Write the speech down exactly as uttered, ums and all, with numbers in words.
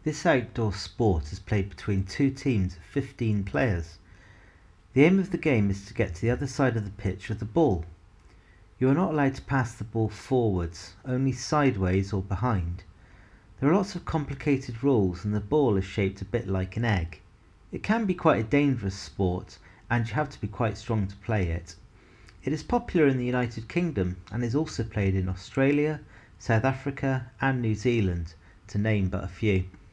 This outdoor sport is played between two teams of fifteen players. The aim of the game is to get to the other side of the pitch with the ball. You are not allowed to pass the ball forwards, only sideways or behind. There are lots of complicated rules and the ball is shaped a bit like an egg. It can be quite a dangerous sport and you have to be quite strong to play it. It is popular in the United Kingdom and is also played in Australia, South Africa and New Zealand, to name but a few.